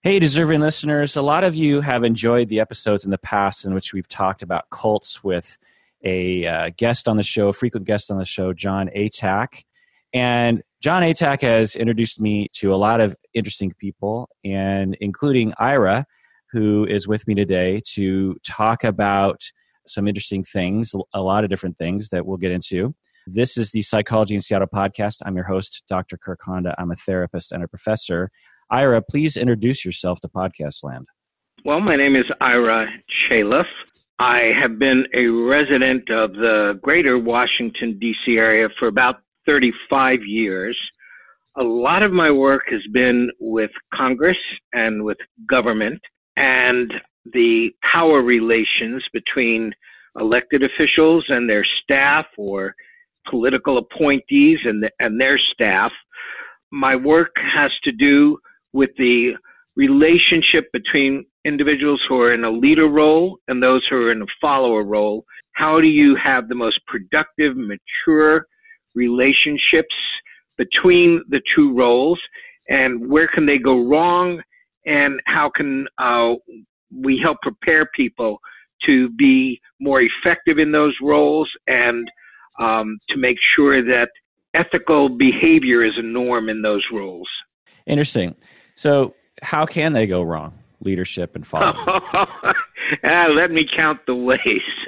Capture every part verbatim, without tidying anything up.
Hey, deserving listeners, a lot of you have enjoyed the episodes in the past in which we've talked about cults with a uh, guest on the show, a frequent guest on the show, Jon Atack. And Jon Atack has introduced me to a lot of interesting people, and including Ira, who is with me today to talk about some interesting things, a lot of different things that we'll get into. This is the Psychology in Seattle podcast. I'm your host, Doctor Kirk Honda. I'm a therapist and a professor. Ira, please introduce yourself to podcast land. Well, my name is Ira Chaliff. I have been a resident of the greater Washington, D C area for about thirty-five years. A lot of my work has been with Congress and with government and the power relations between elected officials and their staff, or political appointees and, the, and their staff. My work has to do with the relationship between individuals who are in a leader role and those who are in a follower role. How do you have the most productive, mature relationships between the two roles, and where can they go wrong, and how can uh, we help prepare people to be more effective in those roles, and um, to make sure that ethical behavior is a norm in those roles. Interesting. So how can they go wrong, leadership and following? ah, let me count the ways.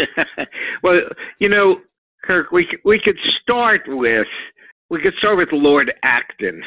Well, you know, Kirk, we we could start with we could start with Lord Acton,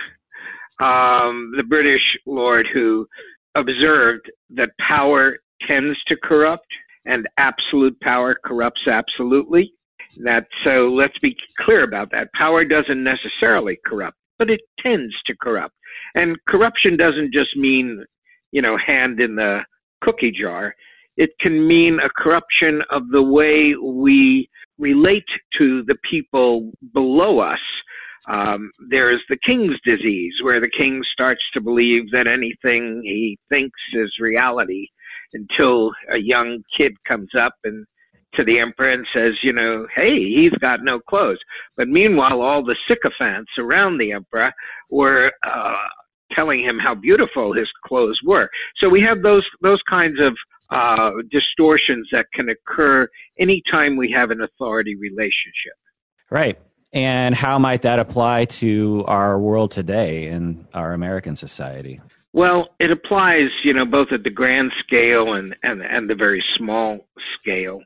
um, the British lord who observed that power tends to corrupt and absolute power corrupts absolutely. That so let's be clear about that. Power doesn't necessarily corrupt, but it tends to corrupt. And corruption doesn't just mean, you know, hand in the cookie jar. It can mean a corruption of the way we relate to the people below us. Um, there's the king's disease, where the king starts to believe that anything he thinks is reality until a young kid comes up and to the emperor and says, you know, hey, he's got no clothes. But meanwhile, all the sycophants around the emperor were uh, telling him how beautiful his clothes were. So we have those those kinds of uh, distortions that can occur anytime we have an authority relationship. Right. And how might that apply to our world today in our American society? Well, it applies, you know, both at the grand scale and, and, and the very small scale.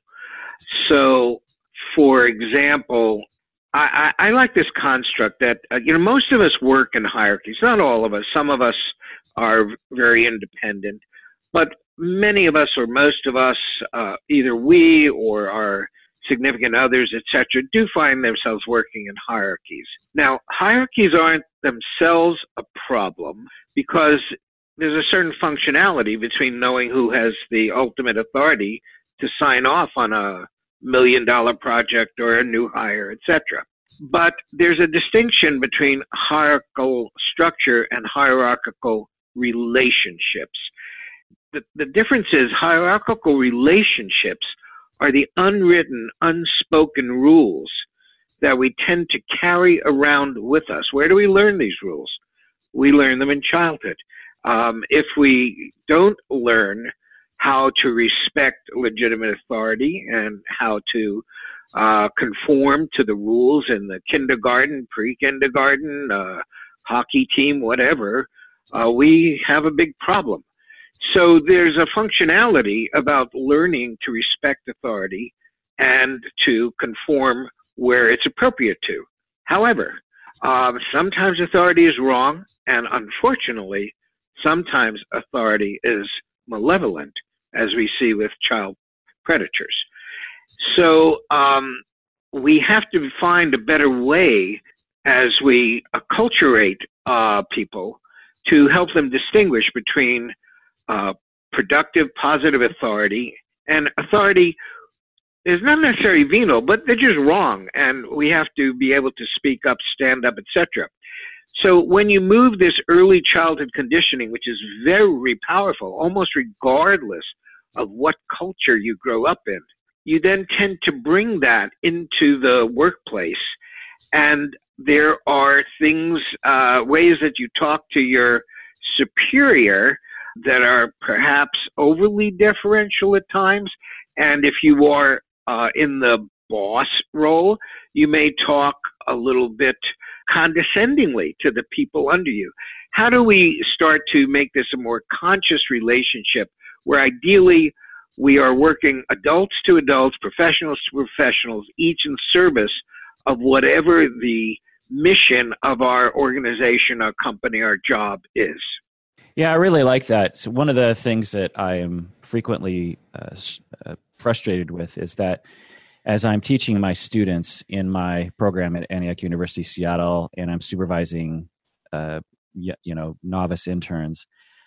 So, for example, I, I, I like this construct that, uh, you know, most of us work in hierarchies. Not all of us. Some of us are very independent. But many of us, or most of us, uh, either we or our significant others, et cetera, do find themselves working in hierarchies. Now, hierarchies aren't themselves a problem because there's a certain functionality between knowing who has the ultimate authority to sign off on a million dollar project or a new hire, et cetera. But there's a distinction between hierarchical structure and hierarchical relationships. The, the difference is hierarchical relationships are the unwritten, unspoken rules that we tend to carry around with us. Where do we learn these rules? We learn them in childhood. Um, if we don't learn how to respect legitimate authority and how to uh, conform to the rules in the kindergarten, pre-kindergarten, uh, hockey team, whatever, uh, we have a big problem. So there's a functionality about learning to respect authority and to conform where it's appropriate to. However, um, sometimes authority is wrong, and unfortunately, sometimes authority is malevolent, as we see with child predators. So um, we have to find a better way as we acculturate uh, people to help them distinguish between uh, productive, positive authority and authority is not necessarily venal, but they're just wrong, and we have to be able to speak up, stand up, et cetera. So when you move this early childhood conditioning, which is very powerful, almost regardless of what culture you grow up in, you then tend to bring that into the workplace. And there are things, uh, ways that you talk to your superior that are perhaps overly deferential at times. And if you are uh, in the boss role, you may talk a little bit condescendingly to the people under you. How do we start to make this a more conscious relationship where ideally we are working adults to adults, professionals to professionals, each in service of whatever the mission of our organization, our company, our job is? Yeah, I really like that. So one of the things that I am frequently uh, uh, frustrated with is that as I'm teaching my students in my program at Antioch University, Seattle, and I'm supervising, uh, you know, novice interns,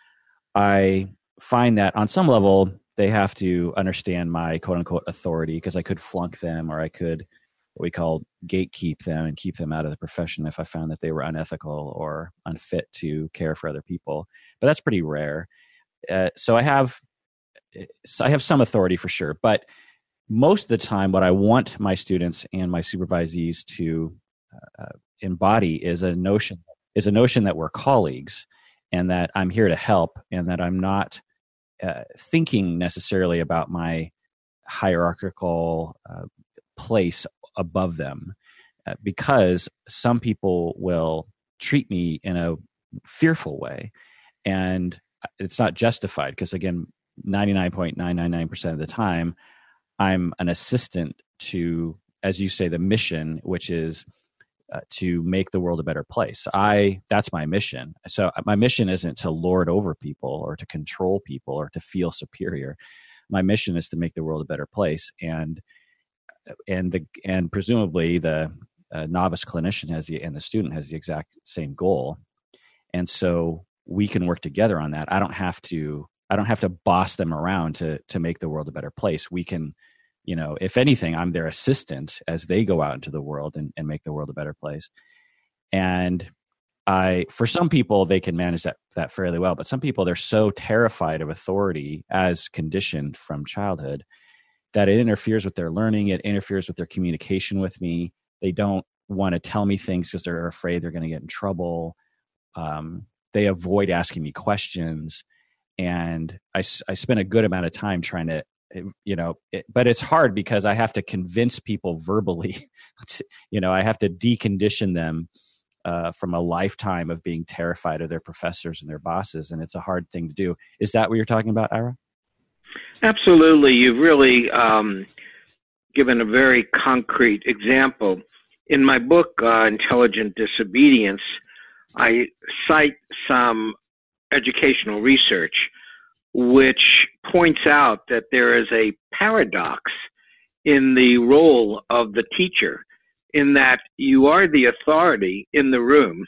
I find that on some level they have to understand my quote unquote authority, because I could flunk them, or I could what we call gatekeep them and keep them out of the profession if I found that they were unethical or unfit to care for other people. But that's pretty rare. Uh, so I have, so I have some authority for sure. But most of the time, what I want my students and my supervisees to uh, embody is a notion is a notion that we're colleagues, and that I'm here to help, and that I'm not uh, thinking necessarily about my hierarchical uh, place above them, uh, because some people will treat me in a fearful way, and it's not justified, because again, ninety-nine point nine nine nine percent of the time I'm an assistant to, as you say, the mission, which is uh, to make the world a better place. I that's my mission. So my mission isn't to lord over people or to control people or to feel superior. My mission is to make the world a better place, and and the and presumably the uh, novice clinician has the and the student has the exact same goal, and so we can work together on that. I don't have to I don't have to boss them around to to make the world a better place. We can, you know, if anything, I'm their assistant as they go out into the world and, and make the world a better place. And I, for some people, they can manage that that fairly well, but some people, they're so terrified of authority as conditioned from childhood that it interferes with their learning. It interferes with their communication with me. They don't want to tell me things because they're afraid they're going to get in trouble. Um, they avoid asking me questions. And I, I spend a good amount of time trying to, you know, it, but it's hard because I have to convince people verbally, to, you know, I have to decondition them uh, from a lifetime of being terrified of their professors and their bosses. And it's a hard thing to do. Is that what you're talking about, Ira? Absolutely. You've really um, given a very concrete example. In my book, uh, Intelligent Disobedience, I cite some educational research which points out that there is a paradox in the role of the teacher, in that you are the authority in the room,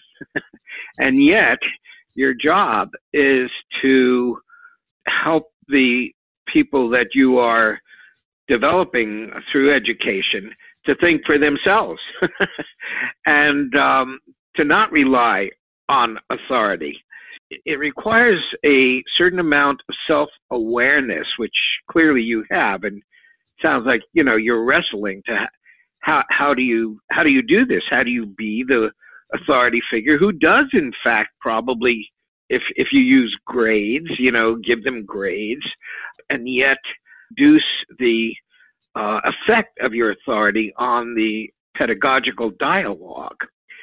and yet your job is to help the people that you are developing through education to think for themselves and um, to not rely on authority. It requires a certain amount of self-awareness, which clearly you have, and it sounds like, you know, you're wrestling to how how do you how do you do this? How do you be the authority figure who does, in fact, probably, if if you use grades, you know, give them grades, and yet reduce the uh, effect of your authority on the pedagogical dialogue.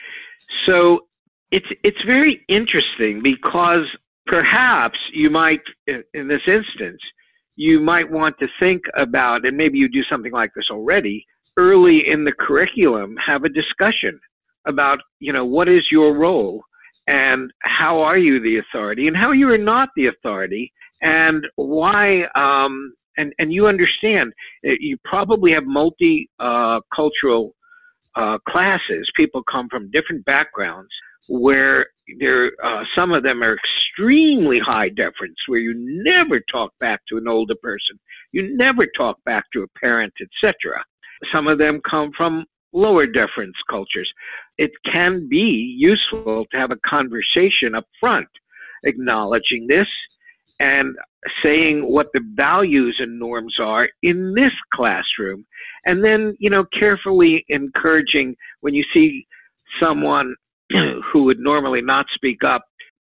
So It's it's very interesting because perhaps you might, in this instance, you might want to think about, and maybe you do something like this already, early in the curriculum, have a discussion about, you know, what is your role and how are you the authority and how you are not the authority, and why, um, and, and you understand, you probably have multi-cultural uh, uh, classes. People come from different backgrounds, where there, uh, some of them are extremely high deference, where you never talk back to an older person, you never talk back to a parent, et cetera. Some of them come from lower deference cultures. It can be useful to have a conversation up front, acknowledging this and saying what the values and norms are in this classroom, and then, you know, carefully encouraging when you see someone who would normally not speak up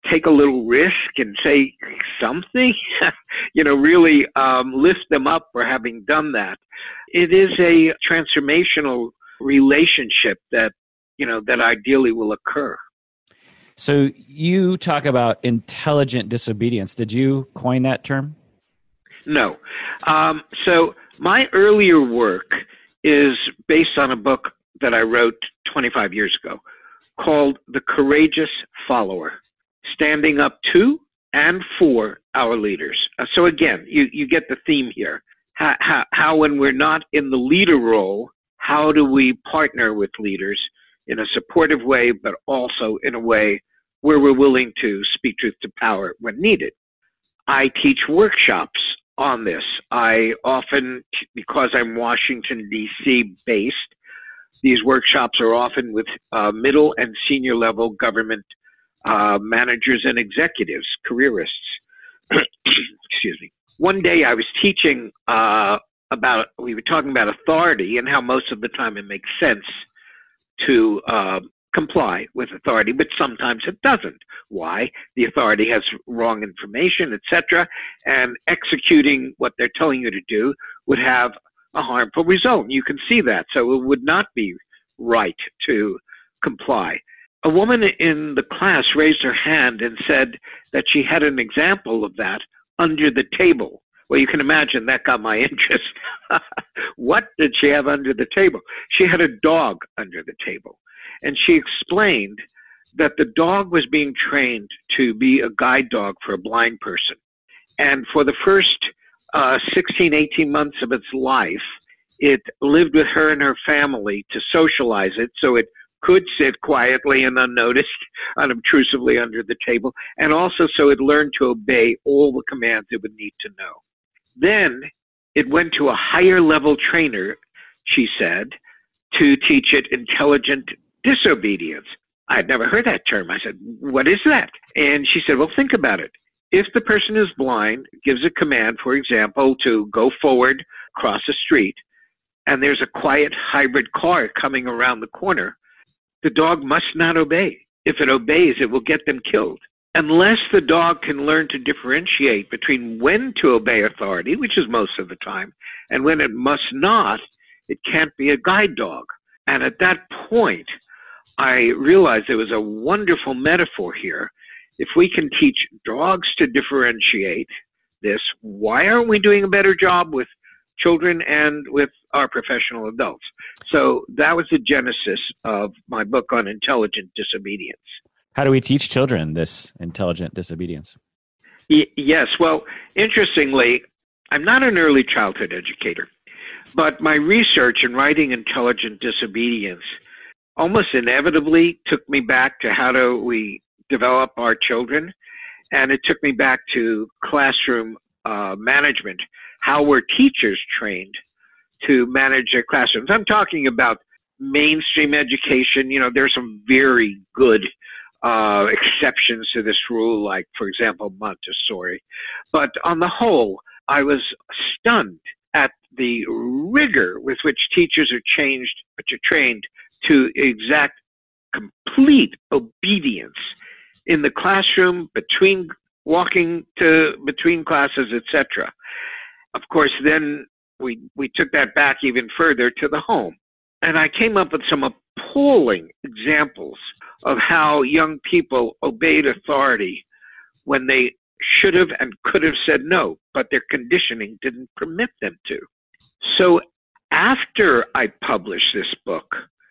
take a little risk and say something, you know, really um, lift them up for having done that. It is a transformational relationship that, you know, that ideally will occur. So you talk about intelligent disobedience. Did you coin that term? No. Um, so my earlier work is based on a book that I wrote twenty-five years ago called The Courageous Follower, Standing Up to and for Our Leaders. Uh, so again, you, you get the theme here. How, how, how when we're not in the leader role, how do we partner with leaders in a supportive way, but also in a way where we're willing to speak truth to power when needed? I teach workshops on this. I often, because I'm Washington, D C based, these workshops are often with uh, middle and senior level government uh, managers and executives, careerists. Excuse me. One day I was teaching uh, about, we were talking about authority and how most of the time it makes sense to uh, comply with authority, but sometimes it doesn't. Why? The authority has wrong information, et cetera, and executing what they're telling you to do would have a harmful result. You can see that, so it would not be right to comply. A woman in the class raised her hand and said that she had an example of that under the table. Well, you can imagine that got my interest. What did she have under the table? She had a dog under the table. And she explained that the dog was being trained to be a guide dog for a blind person. And for the first uh, sixteen, eighteen months of its life, it lived with her and her family to socialize it so it could sit quietly and unnoticed, unobtrusively under the table, and also so it learned to obey all the commands it would need to know. Then it went to a higher level trainer, she said, to teach it intelligent disobedience. I had never heard that term. I said, what is that? And she said, well, think about it. If the person is blind, gives a command, for example, to go forward, cross a street, and there's a quiet hybrid car coming around the corner, the dog must not obey. If it obeys, it will get them killed. Unless the dog can learn to differentiate between when to obey authority, which is most of the time, and when it must not, it can't be a guide dog. And at that point, I realized there was a wonderful metaphor here. If we can teach dogs to differentiate this, why aren't we doing a better job with children and with our professional adults? So that was the genesis of my book on intelligent disobedience. How do we teach children this intelligent disobedience? Y- yes. Well, interestingly, I'm not an early childhood educator, but my research in writing intelligent disobedience almost inevitably took me back to how do we develop our children, and it took me back to classroom uh, management. How were teachers trained to manage their classrooms? I'm talking about mainstream education. You know, there's some very good uh, exceptions to this rule, like, for example, Montessori. But on the whole, I was stunned at the rigor with which teachers are changed, which are trained to exact complete obedience in the classroom, between walking to between classes, et cetera. Of course, then we we took that back even further to the home, and I came up with some appalling examples of how young people obeyed authority when they should have and could have said no, but their conditioning didn't permit them to. So after I published this book,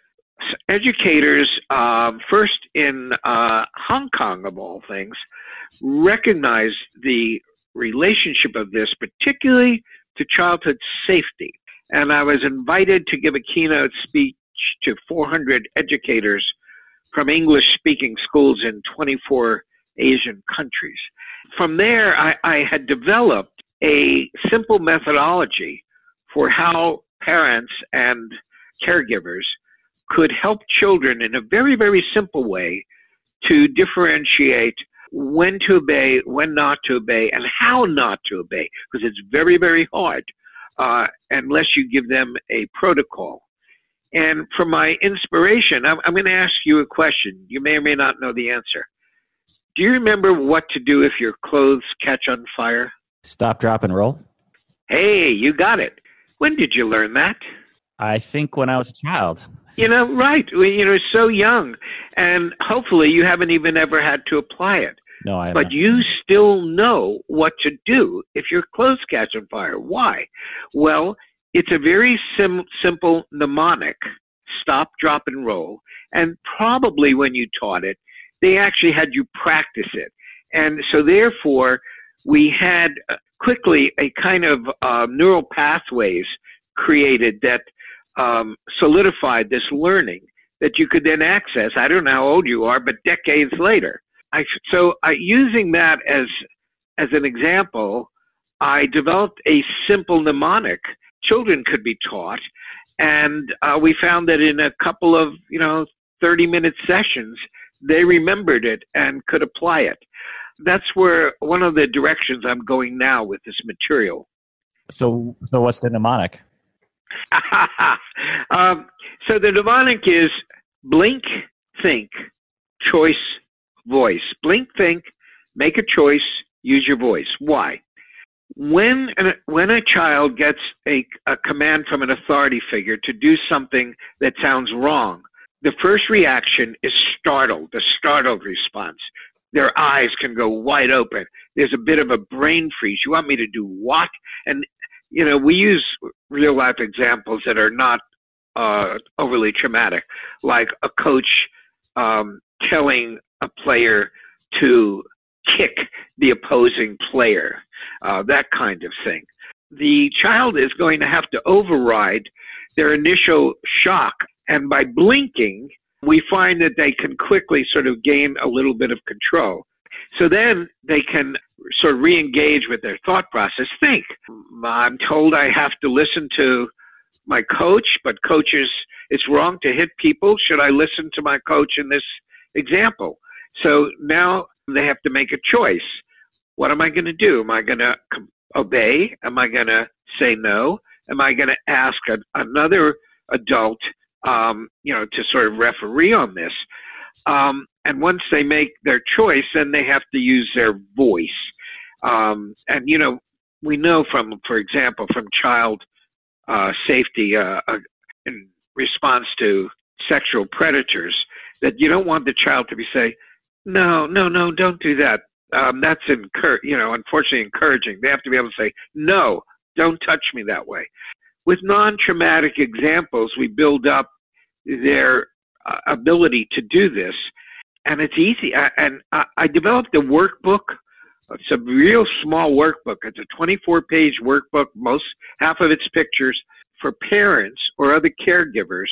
educators, uh, first in uh, Hong Kong, of all things, recognized the relationship of this, particularly to childhood safety. And I was invited to give a keynote speech to four hundred educators from English-speaking schools in twenty-four Asian countries. From there, I, I had developed a simple methodology for how parents and caregivers could help children in a very, very simple way to differentiate when to obey, when not to obey, and how not to obey, because it's very, very hard uh, unless you give them a protocol. And for my inspiration, I'm, I'm going to ask you a question. You may or may not know the answer. Do you remember what to do if your clothes catch on fire? Stop, drop, and roll? Hey, you got it. When did you learn that? I think when I was a child. You know, right. Well, you know, so young. And hopefully you haven't even ever had to apply it. No, I haven't. But you still know what to do if your clothes catch on fire. Why? Well, it's a very sim- simple mnemonic, stop, drop, and roll. And probably when you taught it, they actually had you practice it. And so therefore, we had quickly a kind of uh, neural pathways created that um, solidified this learning that you could then access. I don't know how old you are, but decades later. I, so I, using that as as an example, I developed a simple mnemonic children could be taught, and uh, we found that in a couple of you know thirty minute sessions, they remembered it and could apply it. That's where one of the directions I'm going now with this material. So, so what's the mnemonic? um, so the mnemonic is blink, think, choice, voice. Blink, think, make a choice, use your voice. Why? When an, when a child gets a, a command from an authority figure to do something that sounds wrong, the first reaction is startled, the startled response. Their eyes can go wide open. There's a bit of a brain freeze. You want me to do what? And, you know, we use real life examples that are not uh, overly traumatic, like a coach um, telling a player to kick the opposing player, uh, that kind of thing. The child is going to have to override their initial shock, and by blinking, we find that they can quickly sort of gain a little bit of control. So then they can sort of re-engage with their thought process. Think, I'm told I have to listen to my coach, but coaches, it's wrong to hit people. Should I listen to my coach in this example? So now they have to make a choice. What am I going to do? Am I going to obey? Am I going to say no? Am I going to ask a, another adult Um, you know, to sort of referee on this. Um, and once they make their choice, then they have to use their voice. Um, and, you know, we know from, for example, from child uh, safety uh, uh, in response to sexual predators, that you don't want the child to be say, no, no, no, don't do that. Um, that's, encur- you know, unfortunately encouraging. They have to be able to say, no, don't touch me that way. With non-traumatic examples, we build up their uh, ability to do this, and it's easy. I, and I, I developed a workbook. It's a real small workbook. It's a twenty-four page workbook, most half of its pictures, for parents or other caregivers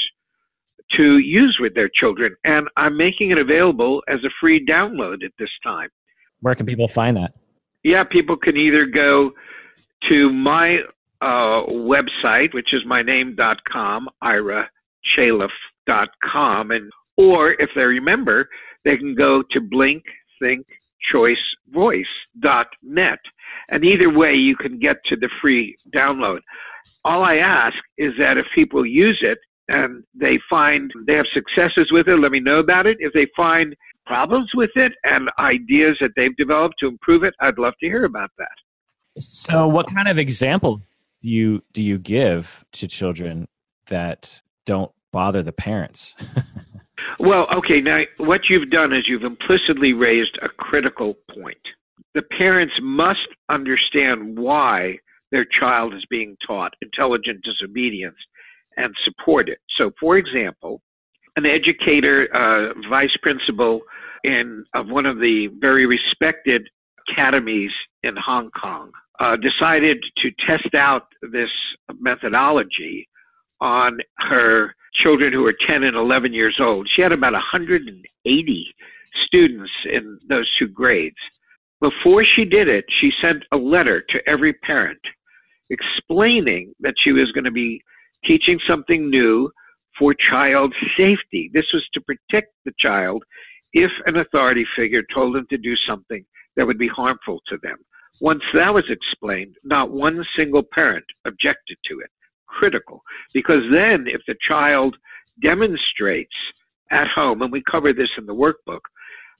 to use with their children. And I'm making it available as a free download at this time. Where can people find that? Yeah, people can either go to my Uh, website, which is my name dot com, ira chaleff dot com, and or if they remember, they can go to blink think choice voice dot net, and either way you can get to the free download. All I ask is that if people use it and they find they have successes with it, let me know about it. If they find problems with it and ideas that they've developed to improve it, I'd love to hear about that. So what kind of example do you do you give to children that don't bother the parents? Well, okay, now what you've done is you've implicitly raised a critical point. The parents must understand why their child is being taught intelligent disobedience and support it. So, for example, an educator, uh, vice principal in of one of the very respected academies in Hong Kong, Uh, decided to test out this methodology on her children who were ten and eleven years old. She had about one hundred eighty students in those two grades. Before she did it, she sent a letter to every parent explaining that she was going to be teaching something new for child safety. This was to protect the child if an authority figure told them to do something that would be harmful to them. Once that was explained, not one single parent objected to it. Critical. Because then if the child demonstrates at home, and we cover this in the workbook,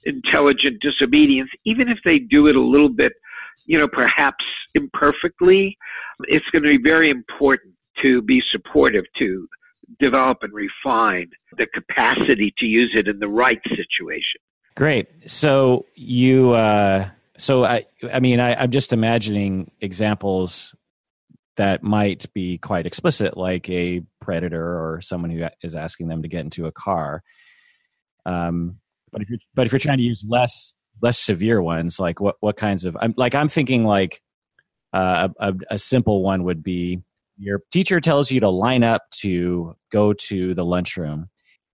intelligent disobedience, even if they do it a little bit, you know, perhaps imperfectly, it's going to be very important to be supportive, to develop and refine the capacity to use it in the right situation. Great. So you, uh, so I, I mean, I, I'm just imagining examples that might be quite explicit, like a predator or someone who is asking them to get into a car. Um, but if you're, but if you're trying to use less less severe ones, like what what kinds of, I'm like I'm thinking like uh, a, a simple one would be your teacher tells you to line up to go to the lunchroom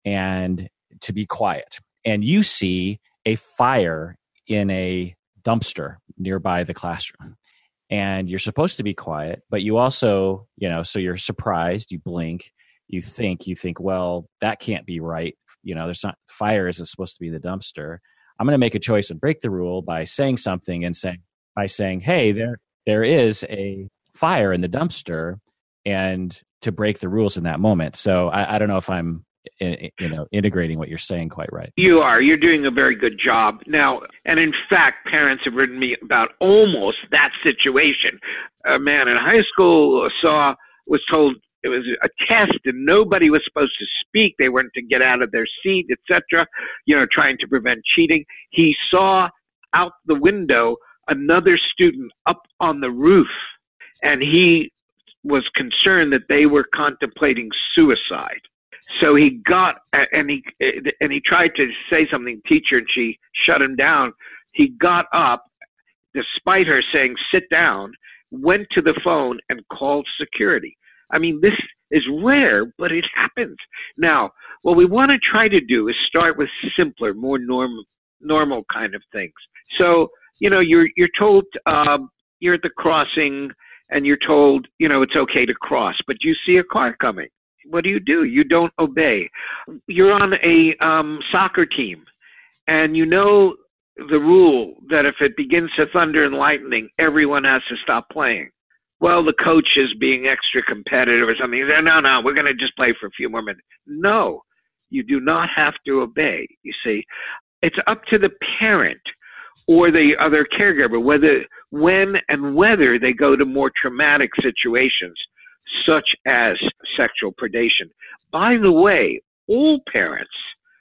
and to be quiet, and you see a fire in a dumpster nearby the classroom. And you're supposed to be quiet, but you also, you know, so you're surprised, you blink, you think, you think, well, that can't be right. You know, there's not, fire isn't supposed to be the dumpster. I'm going to make a choice and break the rule by saying something and saying, by saying, hey, there, there is a fire in the dumpster, and to break the rules in that moment. So I, I don't know if I'm, you know, integrating what you're saying quite right. You are. You're doing a very good job. Now, and in fact, parents have written me about almost that situation. A man in high school saw, was told it was a test and nobody was supposed to speak. They weren't to get out of their seat, et cetera, you know, trying to prevent cheating. He saw out the window another student up on the roof, and he was concerned that they were contemplating suicide. So he got, and he and he tried to say something to teacher, and she shut him down. He got up, despite her saying, sit down, went to the phone and called security. I mean, this is rare, but it happens. Now, what we want to try to do is start with simpler, more normal, normal kind of things. So, you know, you're you're told um, you're at the crossing, and you're told, you know, it's okay to cross, but you see a car coming. What do you do? You don't obey. You're on a um, soccer team, and you know the rule that if it begins to thunder and lightning, everyone has to stop playing. Well, the coach is being extra competitive or something. He said, no, no, we're going to just play for a few more minutes. No, you do not have to obey. You see, it's up to the parent or the other caregiver whether, when and whether they go to more traumatic situations, such as sexual predation. By the way, all parents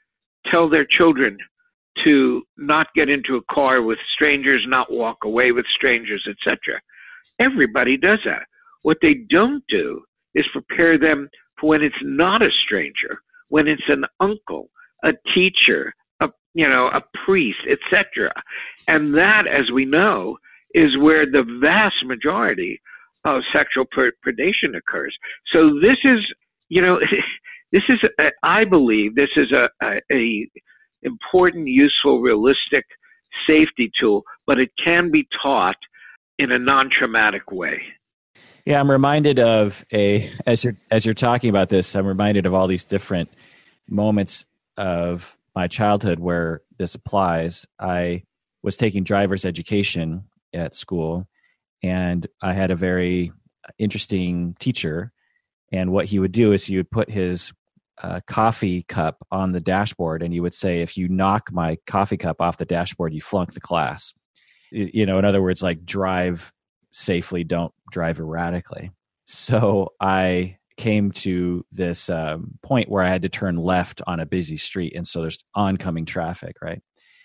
tell their children to not get into a car with strangers, not walk away with strangers, et cetera. Everybody does that. What they don't do is prepare them for when it's not a stranger, when it's an uncle, a teacher, a you know, a priest, et cetera. And that, as we know, is where the vast majority of sexual predation occurs. So this is, you know, this is, a, I believe, this is a, a, a important, useful, realistic safety tool, but it can be taught in a non-traumatic way. Yeah, I'm reminded of a as you're as you're talking about this, I'm reminded of all these different moments of my childhood where this applies. I was taking driver's education at school, and I had a very interesting teacher. And what he would do is he would put his uh, coffee cup on the dashboard, and he would say, if you knock my coffee cup off the dashboard, you flunk the class. You know, in other words, like drive safely, don't drive erratically. So I came to this um, point where I had to turn left on a busy street. And so there's oncoming traffic, right?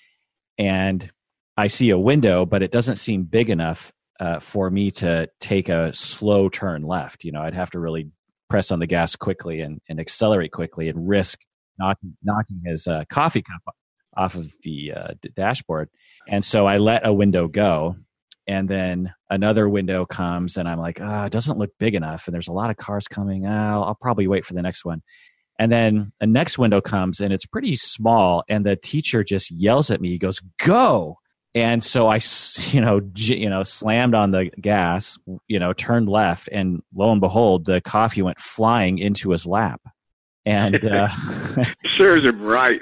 And I see a window, but it doesn't seem big enough uh, for me to take a slow turn left. You know, I'd have to really press on the gas quickly and, and accelerate quickly and risk knocking, knocking his uh, coffee cup off of the uh, d- dashboard. And so I let a window go, and then another window comes, and I'm like, ah, oh, it doesn't look big enough, and there's a lot of cars coming. Oh, I'll probably wait for the next one. And then a next window comes, and it's pretty small, and the teacher just yells at me. He goes, go! And so I, you know, j- you know, slammed on the gas, you know, turned left, and lo and behold, the coffee went flying into his lap. And uh, serves him right.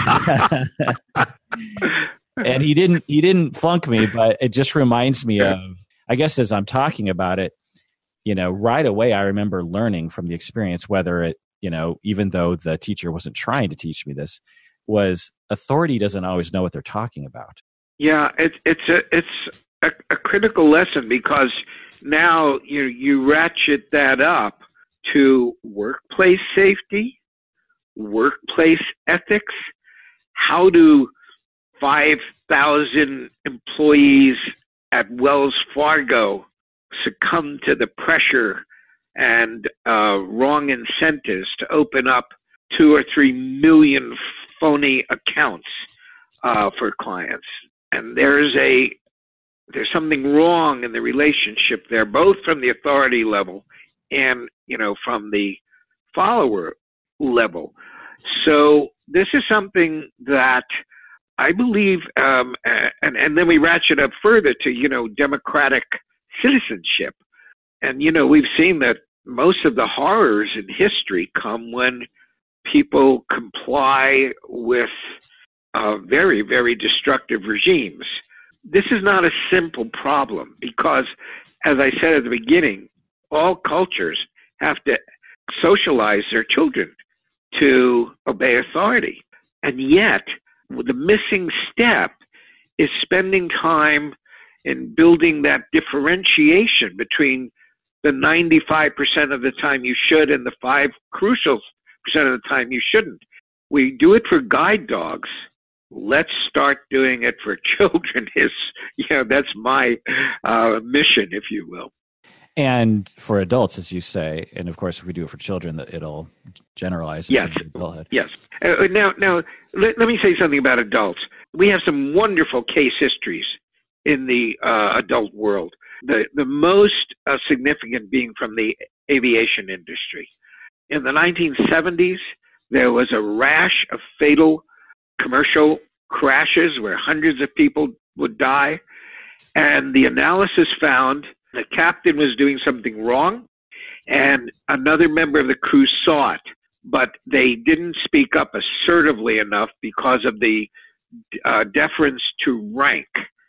And he didn't he didn't flunk me, but it just reminds me of, I guess as I'm talking about it, you know, right away I remember learning from the experience, whether it, you know, even though the teacher wasn't trying to teach me this, was authority doesn't always know what they're talking about. Yeah, it's it's a it's a, a critical lesson, because now you you ratchet that up to workplace safety, workplace ethics. How do five thousand employees at Wells Fargo succumb to the pressure and uh, wrong incentives to open up two or three million phony accounts uh, for clients? And there's a there's something wrong in the relationship there, both from the authority level and, you know, from the follower level. So this is something that I believe, um, and, and then we ratchet up further to, you know, democratic citizenship. And, you know, we've seen that most of the horrors in history come when people comply with uh, very, very destructive regimes. This is not a simple problem because, as I said at the beginning, all cultures have to socialize their children to obey authority. And yet, the missing step is spending time in building that differentiation between the ninety-five percent of the time you should and the five crucial percent of the time you shouldn't. We do it for guide dogs. Let's start doing it for children. Is, you know, that's my uh, mission, if you will. And for adults, as you say, and of course, if we do it for children, it'll generalize yes. into adulthood. Yes. Uh, now, now let, let me say something about adults. We have some wonderful case histories in the uh, adult world. The the most uh, significant being from the aviation industry. In the nineteen seventies, there was a rash of fatal commercial crashes where hundreds of people would die, and the analysis found the captain was doing something wrong, and another member of the crew saw it, but they didn't speak up assertively enough because of the uh, deference to rank.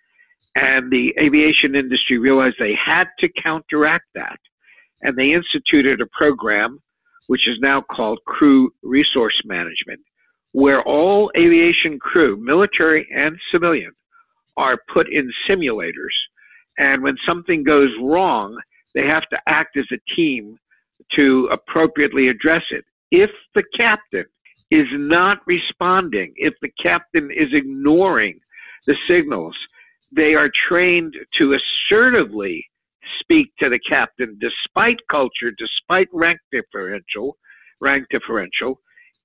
And the aviation industry realized they had to counteract that, and they instituted a program which is now called Crew Resource Management, where all aviation crew, military and civilian, are put in simulators. And when something goes wrong, they have to act as a team to appropriately address it. If the captain is not responding, if the captain is ignoring the signals, they are trained to assertively speak to the captain despite culture, despite rank differential, rank differential,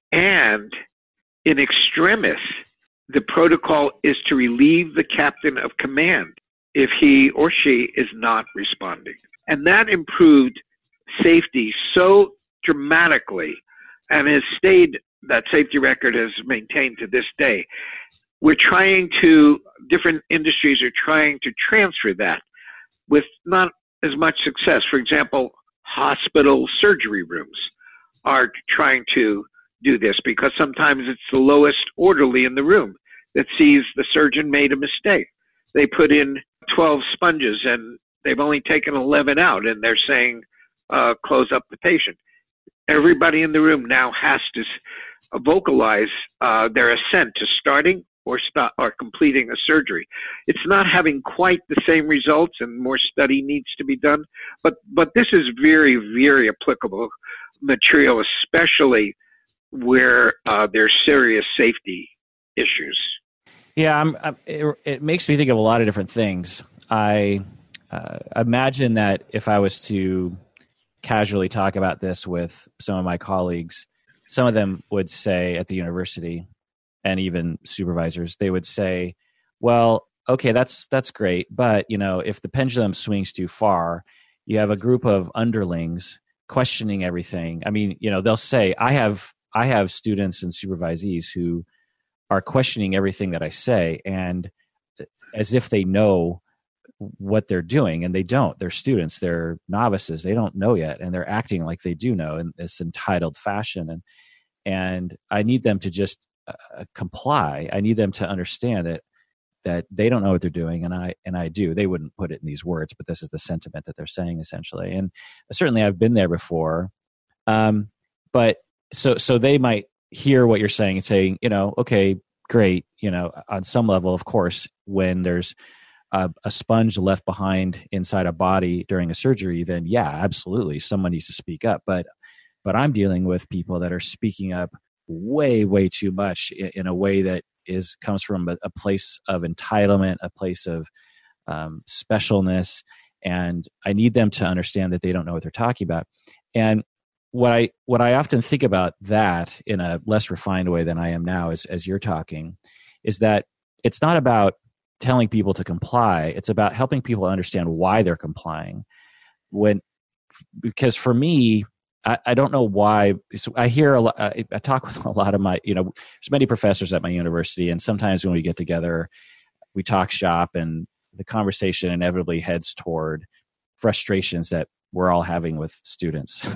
and in extremis, the protocol is to relieve the captain of command if he or she is not responding. And that improved safety so dramatically and has stayed, that safety record has maintained to this day. We're trying to, different industries are trying to transfer that with not as much success. For example, hospital surgery rooms are trying to do this because sometimes it's the lowest orderly in the room that sees the surgeon made a mistake. They put in twelve sponges and they've only taken eleven out, and they're saying, uh, close up the patient. Everybody in the room now has to vocalize uh, their assent to starting or stop or completing a surgery. It's not having quite the same results, and more study needs to be done, but but this is very, very applicable material, especially where uh, there's serious safety issues. Yeah, I'm, I'm, it, it makes me think of a lot of different things. I uh, imagine that if I was to casually talk about this with some of my colleagues, some of them would say at the university, and even supervisors, they would say, well, okay, that's that's great, but you know, if the pendulum swings too far, you have a group of underlings questioning everything. I mean, you know, they'll say, I have I have students and supervisees who are questioning everything that I say, and as if they know what they're doing, and they don't. They're students, they're novices, they don't know yet, and they're acting like they do know in this entitled fashion. And and I need them to just uh, comply. I need them to understand that that they don't know what they're doing, and I and I do. They wouldn't put it in these words, but this is the sentiment that they're saying essentially. And certainly, I've been there before. Um, but so so they might hear what you're saying and saying, you know, okay, great. You know, on some level, of course, when there's a, a sponge left behind inside a body during a surgery, then yeah, absolutely, someone needs to speak up. But but I'm dealing with people that are speaking up way, way too much in, in a way that is comes from a, a place of entitlement, a place of um, specialness, and I need them to understand that they don't know what they're talking about. And what I what I often think about that in a less refined way than I am now, as as you're talking, is that it's not about telling people to comply. It's about helping people understand why they're complying. When because for me, I, I don't know why. So I hear a lot. I, I talk with a lot of my, you know, there's many professors at my university, and sometimes when we get together, we talk shop, and the conversation inevitably heads toward frustrations that we're all having with students.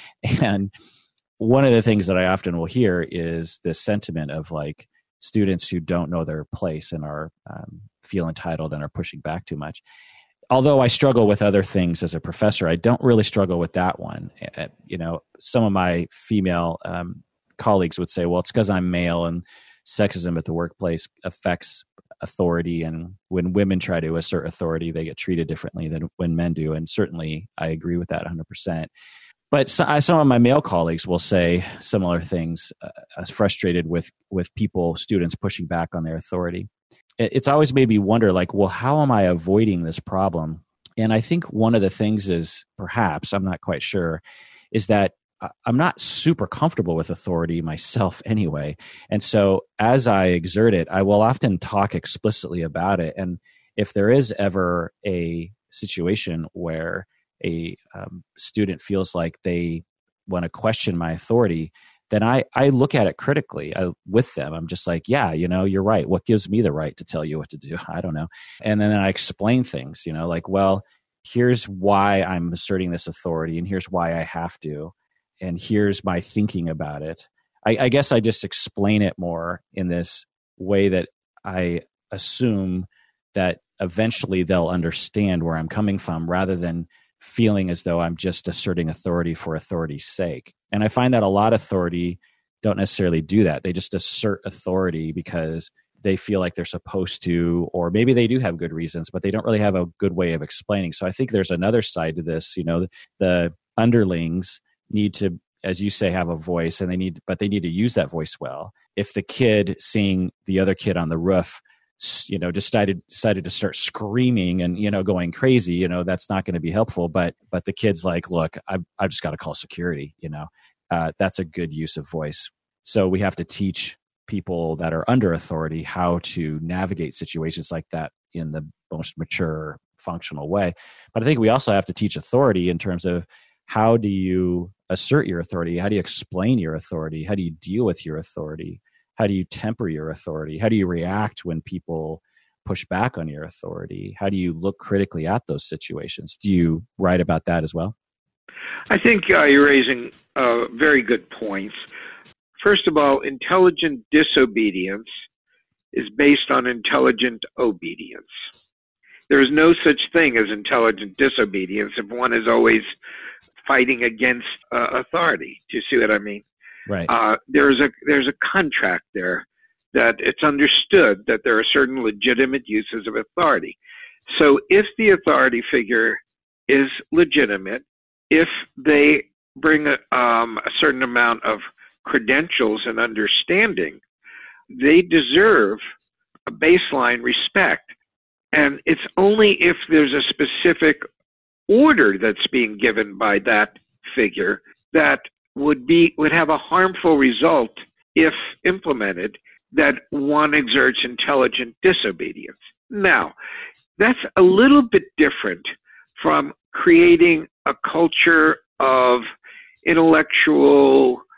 And one of the things that I often will hear is this sentiment of like students who don't know their place and are um, feel entitled and are pushing back too much. Although I struggle with other things as a professor, I don't really struggle with that one. Uh, you know, some of my female um, colleagues would say, well, it's because I'm male and sexism at the workplace affects authority, and when women try to assert authority, they get treated differently than when men do. And certainly I agree with that one hundred percent. But so, I, some of my male colleagues will say similar things, uh, as frustrated with with people, students pushing back on their authority. It, it's always made me wonder, like, well, how am I avoiding this problem? And I think one of the things is, perhaps, I'm not quite sure, is that I'm not super comfortable with authority myself anyway. And so as I exert it, I will often talk explicitly about it. And if there is ever a situation where a um, student feels like they want to question my authority, then I, I look at it critically I, with them. I'm just like, yeah, you know, you're right. What gives me the right to tell you what to do? I don't know. And then I explain things, you know, like, well, here's why I'm asserting this authority, and here's why I have to. And here's my thinking about it. I, I guess I just explain it more in this way that I assume that eventually they'll understand where I'm coming from, rather than feeling as though I'm just asserting authority for authority's sake. And I find that a lot of authority don't necessarily do that. They just assert authority because they feel like they're supposed to, or maybe they do have good reasons, but they don't really have a good way of explaining. So I think there's another side to this. You know, the underlings need to, as you say, have a voice, and they need, but they need to use that voice well. If the kid seeing the other kid on the roof, you know, decided decided to start screaming and, you know, going crazy, you know, that's not going to be helpful. But but the kid's like, look, I've I've just got to call security. You know, uh, that's a good use of voice. So we have to teach people that are under authority how to navigate situations like that in the most mature, functional way. But I think we also have to teach authority in terms of, how do you assert your authority? How do you explain your authority? How do you deal with your authority? How do you temper your authority? How do you react when people push back on your authority? How do you look critically at those situations? Do you write about that as well? I think uh, you're raising uh, very good points. First of all, intelligent disobedience is based on intelligent obedience. There is no such thing as intelligent disobedience if one is always fighting against uh, authority. Do you see what I mean? Right. Uh, there's a there's a contract there that it's understood that there are certain legitimate uses of authority. So if the authority figure is legitimate, if they bring a, um, a certain amount of credentials and understanding, they deserve a baseline respect. And it's only if there's a specific order that's being given by that figure that would be would have a harmful result if implemented, that one exerts intelligent disobedience. Now, that's a little bit different from creating a culture of intellectual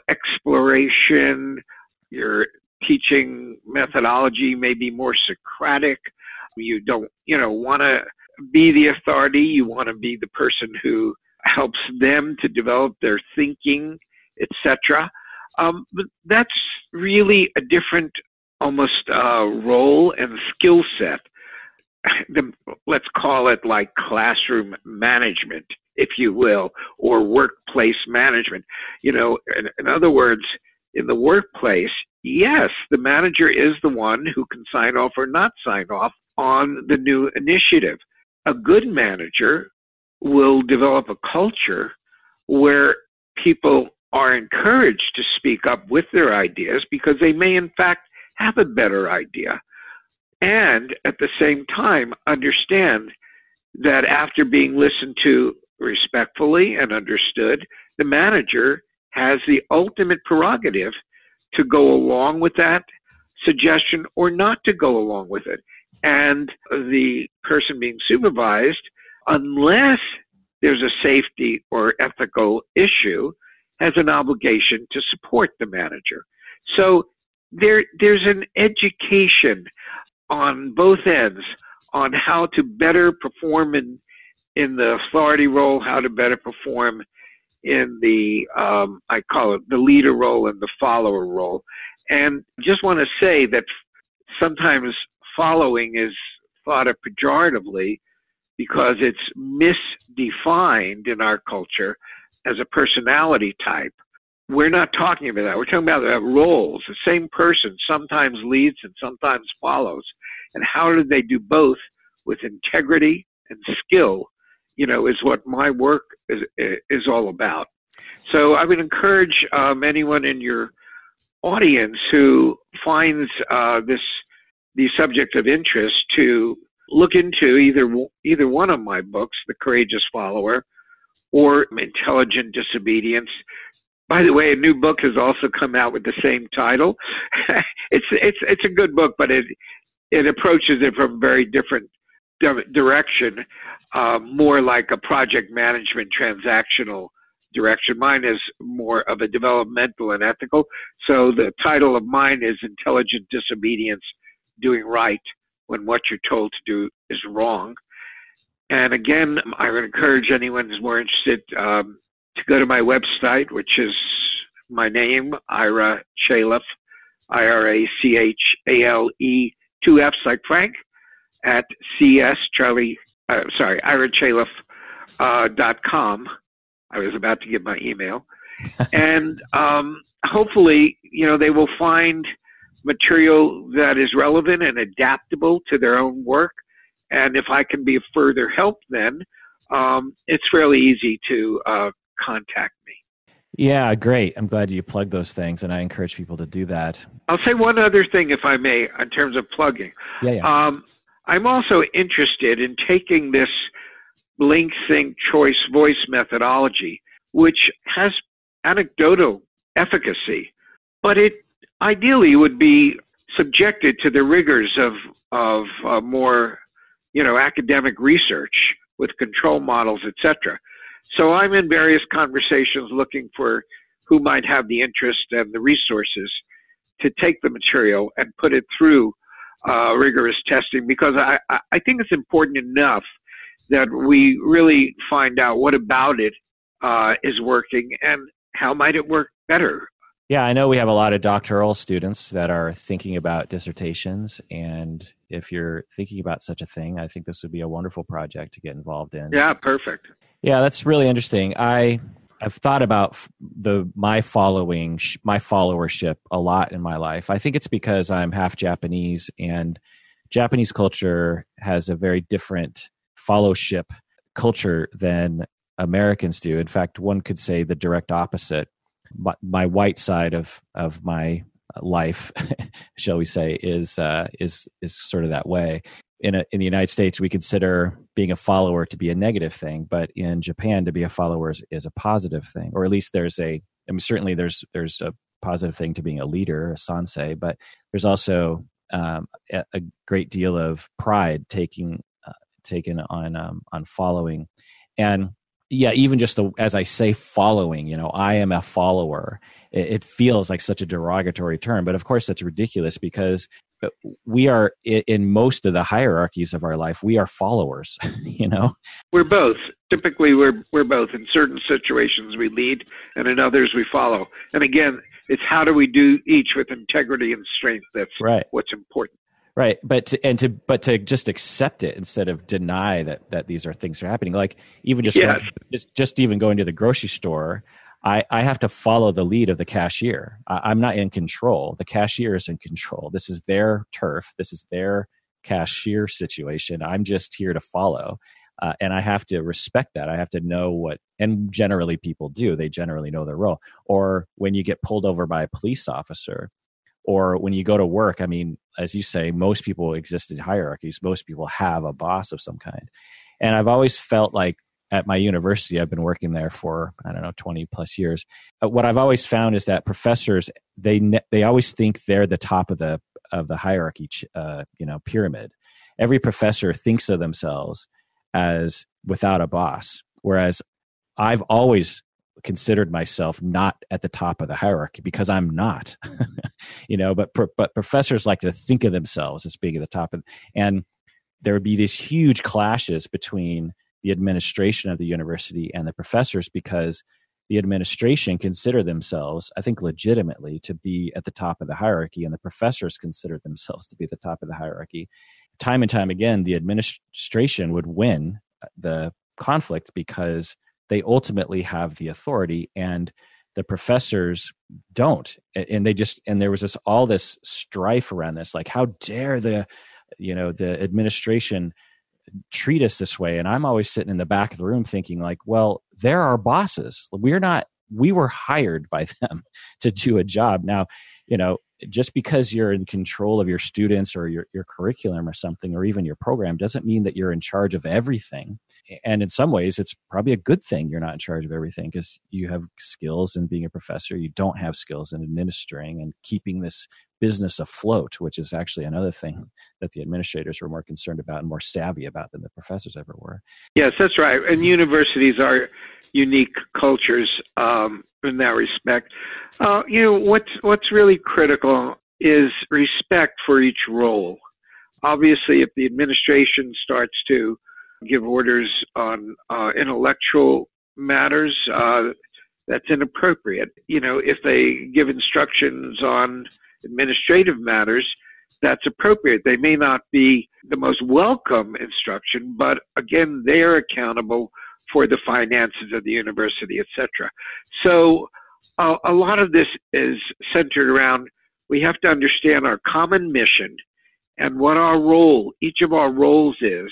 exploration. Your teaching methodology may be more Socratic. You don't, you know, want to be the authority. You want to be the person who helps them to develop their thinking, et cetera. Um, but that's really a different, almost uh, role and skill set. The, let's call it like classroom management, if you will, or workplace management. You know, in, in other words, in the workplace, yes, the manager is the one who can sign off or not sign off on the new initiative. A good manager will develop a culture where people are encouraged to speak up with their ideas because they may in fact have a better idea. And at the same time, understand that after being listened to respectfully and understood, the manager has the ultimate prerogative to go along with that suggestion or not to go along with it. And the person being supervised, unless there's a safety or ethical issue, has an obligation to support the manager. So there, there's an education on both ends on how to better perform in, in the authority role, how to better perform in the, um, I call it the leader role and the follower role. And just want to say that sometimes following is thought of pejoratively because it's misdefined in our culture as a personality type. We're not talking about that. We're talking about uh, roles. The same person sometimes leads and sometimes follows. And how do they do both with integrity and skill, you know, is what my work is, is all about. So I would encourage um, anyone in your audience who finds uh, this the subject of interest to look into either either one of my books, The Courageous Follower or Intelligent Disobedience. By the way, a new book has also come out with the same title. it's it's it's a good book, but it it approaches it from a very different direction, uh, more like a project management transactional direction. Mine is more of a developmental and ethical. So the title of mine is Intelligent Disobedience, Doing Right When What You're Told to Do is Wrong. And again, I would encourage anyone who's more interested um, to go to my website, which is my name, Ira Chaleff, I R A C H A L E, two F's like Frank, at C S Charlie, uh, sorry, ira chaleff dot com. I was about to give my email. And um, hopefully, you know, they will find material that is relevant and adaptable to their own work. And if I can be of further help, then um, it's fairly easy to uh, contact me. Yeah, great. I'm glad you plugged those things, and I encourage people to do that. I'll say one other thing, if I may, in terms of plugging. Yeah, yeah. Um, I'm also interested in taking this Blink, Think, Choice, Voice methodology, which has anecdotal efficacy, but it ideally would be subjected to the rigors of of uh, more, you know, academic research with control models, et cetera. So I'm in various conversations looking for who might have the interest and the resources to take the material and put it through uh, rigorous testing, because I, I think it's important enough that we really find out what about it uh, is working and how might it work better. Yeah, I know we have a lot of doctoral students that are thinking about dissertations, and if you're thinking about such a thing, I think this would be a wonderful project to get involved in. Yeah, perfect. Yeah, that's really interesting. I I've thought about the my following my followership a lot in my life. I think it's because I'm half Japanese, and Japanese culture has a very different followship culture than Americans do. In fact, one could say the direct opposite. My, my white side of of my life, shall we say, is uh, is is sort of that way. In a, in the United States, we consider being a follower to be a negative thing, but in Japan, to be a follower is, is a positive thing, or at least there's a. I mean, certainly there's there's a positive thing to being a leader, a sansei, but there's also um, a, a great deal of pride taking uh, taken on um, on following, and. Yeah, even just the, as I say following, you know, I am a follower. It, it feels like such a derogatory term, but of course that's ridiculous because we are in most of the hierarchies of our life, we are followers, you know? We're both. Typically we're we're both. In certain situations we lead and in others we follow. And again, it's how do we do each with integrity and strength that's right. What's important. Right, but to, and to but to just accept it instead of deny that, that these are things are happening. Like even just yes. going, just just even going to the grocery store, I, I have to follow the lead of the cashier. I, I'm not in control. The cashier is in control. This is their turf. This is their cashier situation. I'm just here to follow. Uh, and I have to respect that. I have to know what, and generally people do. They generally know their role. Or when you get pulled over by a police officer, or when you go to work, I mean, as you say, most people exist in hierarchies. Most people have a boss of some kind. And I've always felt like at my university, I've been working there for, I don't know, twenty plus years. Uh, what I've always found is that professors, they they always think they're the top of the of the hierarchy, uh, you know, pyramid. Every professor thinks of themselves as without a boss, whereas I've always considered myself not at the top of the hierarchy because I'm not, you know. But but professors like to think of themselves as being at the top of, and there would be these huge clashes between the administration of the university and the professors because the administration consider themselves, I think legitimately, to be at the top of the hierarchy, and the professors consider themselves to be at the top of the hierarchy. Time and time again, the administration would win the conflict because they ultimately have the authority and the professors don't. And they just, and there was this, all this strife around this, like, how dare the, you know, the administration treat us this way? And I'm always sitting in the back of the room thinking like, well, they're our bosses. We're not, we were hired by them to do a job. Now, you know, just because you're in control of your students or your, your curriculum or something, or even your program, doesn't mean that you're in charge of everything. And in some ways, it's probably a good thing you're not in charge of everything, because you have skills in being a professor. You don't have skills in administering and keeping this business afloat, which is actually another thing that the administrators were more concerned about and more savvy about than the professors ever were. Yes, that's right. And universities are unique cultures um, in that respect. Uh, you know, what's what's really critical is respect for each role. Obviously, if the administration starts to give orders on uh, intellectual matters, uh, that's inappropriate. You know, if they give instructions on administrative matters, that's appropriate. They may not be the most welcome instruction, but again, they're accountable for the finances of the university, et cetera. So uh, a lot of this is centered around, we have to understand our common mission and what our role, each of our roles is,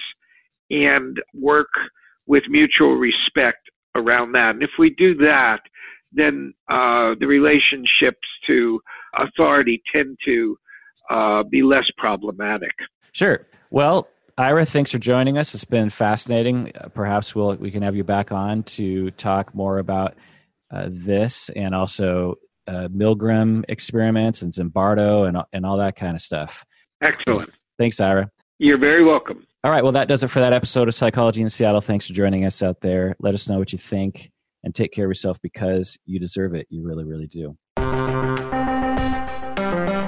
and work with mutual respect around that. And if we do that, then uh, the relationships to authority tend to uh, be less problematic. Sure. Well, Ira, thanks for joining us. It's been fascinating. Uh, perhaps we'll, we can have you back on to talk more about uh, this, and also uh, Milgram experiments and Zimbardo and, and all that kind of stuff. Excellent. Thanks, Ira. You're very welcome. All right. Well, that does it for that episode of Psychology in Seattle. Thanks for joining us out there. Let us know what you think, and take care of yourself, because you deserve it. You really, really do.